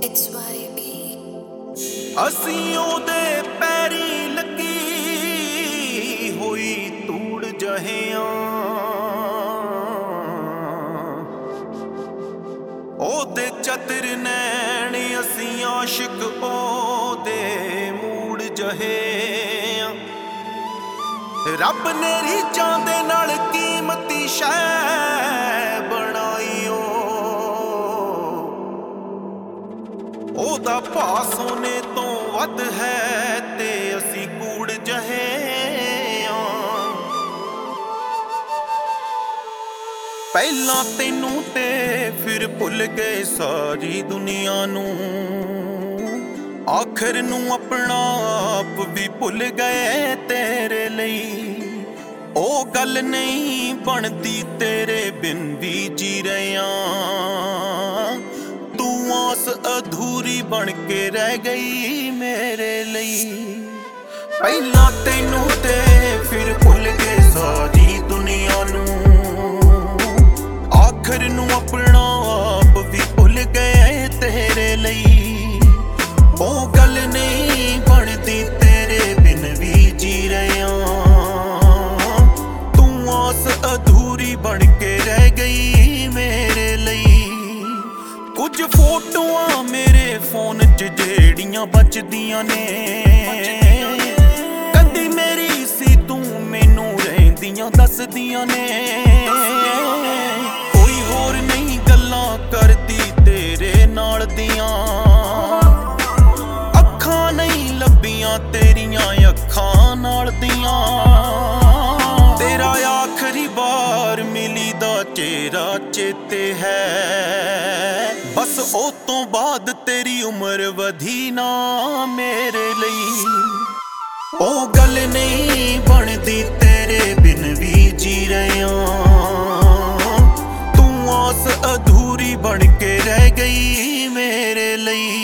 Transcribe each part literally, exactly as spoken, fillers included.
ਅਸੀਂ ਉਹਦੇ ਪੈਰੀ ਲੱਗੀ ਹੋਈ ਤੂੜ ਜਹਿਆਂ, ਉਹਦੇ ਚਤਰ ਨੈਣ ਅਸੀਂ ਆਸ਼ਿਕ ਉਹਦੇ ਮੂੜ ਜਹਿਆਂ। ਰੱਬ ਨੇ ਰੀਝਾਂ ਦੇ ਨਾਲ ਕੀਮਤੀ ਸ਼ੈ ਬਣਾਈ, ਉਹਦਾ ਭਾਅ ਸੋਨੇ ਤੋਂ ਵੱਧ ਹੈ ਤੇ ਅਸੀਂ ਕੂੜ ਜਹੇ ਆਂ। ਪਹਿਲਾਂ ਤੈਨੂੰ ਤੇ ਫਿਰ ਭੁੱਲ ਗਏ ਸਾਰੀ ਦੁਨੀਆ ਨੂੰ, ਆਖਰ ਨੂੰ ਆਪਣਾ ਆਪ ਵੀ ਭੁੱਲ ਗਏ ਤੇਰੇ ਲਈ। ਉਹ ਗੱਲ ਨਹੀਂ ਬਣਦੀ ਤੇਰੇ ਬਿਨ ਵੀ ਜੀ ਰਿਆਂ, ਤੂੰ ਆਸ ਅਧੂਰੀ ਬਣ ਕੇ ਰਹਿ ਗਈ ਮੇਰੇ ਲਈ। ਪਹਿਲਾਂ ਤੈਨੂੰ ਤੇ ਫਿਰ ਭੁੱਲ ਗਏ ਸਾਰੀ ਦੁਨੀਆ ਨੂੰ, ਆਖਰ ਨੂੰ ਆਪਣਾ ਆਪ ਵੀ ਭੁੱਲ ਗਏ ਤੇਰੇ ਲਈ। ਉਹ ਗੱਲ ਨਹੀਂ ਬਣਦੀ ਤੇਰੇ ਬਿਨ ਵੀ ਜੀ ਰਿਆਂ, ਤੂੰ ਆਸ ਅਧੂਰੀ ਬਣ ਕੇ ਰਹਿ ਗਈ ਮੇਰੇ ਲਈ। ਕੁਝ ਫੋਟੋਆਂ ਮੇਰੇ ਫੋਨ 'ਚ ਜਿਹੜੀਆਂ ਬਚਦੀਆਂ ਨੇ, ਕਦੀ ਮੇਰੀ ਸੀ ਤੂੰ ਮੈਨੂੰ ਰਹਿੰਦੀਆਂ ਦੱਸਦੀਆਂ ਨੇ। ਕੋਈ ਹੋਰ ਨਹੀਂ ਗੱਲਾਂ ਕਰਦੀ ਤੇਰੇ ਨਾਲ ਦੀਆਂ, ਅੱਖਾਂ ਨਹੀਂ ਲੱਭੀਆਂ ਤੇਰੀਆਂ ਅੱਖਾਂ ਨਾਲ ਦੀਆਂ। ਤੇਰਾ ਆਖਰੀ ਵਾਰ ਮਿਲੀ ਦਾ ਚਿਹਰਾ ਚੇਤੇ ਹੈ, ਬਸ ਉਹ ਤੋਂ ਬਾਅਦ ਤੇਰੀ ਉਮਰ ਵਧੀ ਨਾ ਮੇਰੇ ਲਈ। ਉਹ ਗੱਲ ਨਹੀਂ ਬਣਦੀ ਤੇਰੇ ਬਿਨ ਵੀ ਜੀ ਰਿਆਂ, ਤੂੰ ਆਸ ਅਧੂਰੀ ਬਣ ਕੇ ਰਹਿ ਗਈ ਮੇਰੇ ਲਈ।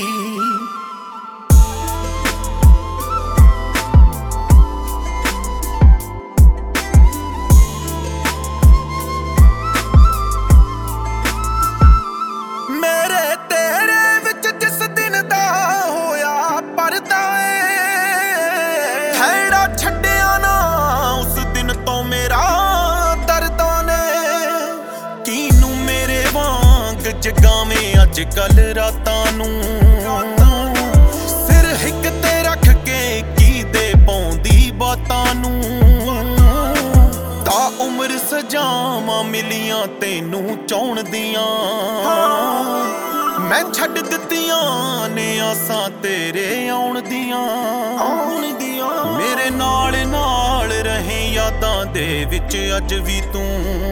ਛੱਡਿਆ ਨਾ ਉਸ ਦਿਨ ਤੋਂ ਮੇਰਾ ਦਰਦਾਂ ਨੇ, ਕਿਨੂੰ ਮੇਰੇ ਵਾਂਗ ਜਗਾਵੇਂ ਅੱਜ ਕੱਲ ਰਾਤਾਂ ਨੂੰ। ਸਿਰ ਹਿੱਕ ਤੇ ਰੱਖ ਕੇ ਕੀ ਦੇ ਪਾਉਂਦੀ ਬਾਤਾਂ ਨੂੰ, ਤਾਂ ਉਮਰ ਸਜਾਵਾਂ ਮਿਲੀਆਂ ਤੈਨੂੰ ਚਾਹੁਣ ਦੀਆਂ। ਮੈਂ ਛੱਡ ਦਿੱਤੀਆਂ ਨੇ ਆਸਾਂ ਤੇਰੇ ਆਉਣ ਦੀਆਂ, ਆਉਣ ਦੀਆਂ। ਮੇਰੇ ਨਾਲ ਨਾਲ ਰਹੇ ਯਾਦਾਂ ਦੇ ਵਿੱਚ ਅੱਜ ਵੀ ਤੂੰ,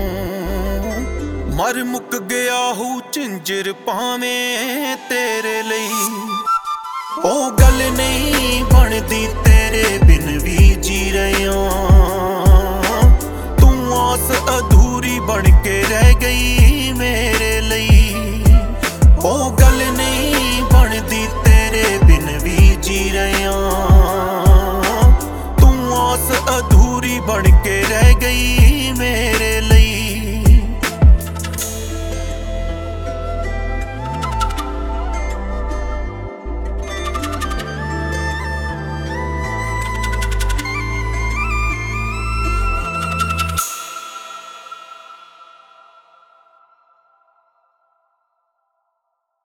ਮਰ ਮੁੱਕ ਗਿਆ ਹੂ ਝਿੰਜਰ ਭਾਵੇਂ ਤੇਰੇ ਲਈ। ਉਹ ਗੱਲ ਨਹੀਂ ਬਣਦੀ ਤੇਰੇ ਬਿਨ ਵੀ ਜੀ ਰਿਆਂ, ਤੂੰ ਆਸ ਅਧੂਰੀ ਬਣ ਕੇ ਰਹਿ ਗਈ ਮੇਰੇ ਲਈ। ਉਹ ਗੱਲ ਨਹੀਂ ਬਣਦੀ ਤੇਰੇ ਬਿਨ ਵੀ ਜੀ ਰਿਆਂ, ਤੂੰ ਆਸ ਅਧੂਰੀ ਬਣ ਕੇ ਰਹਿ ਗਈ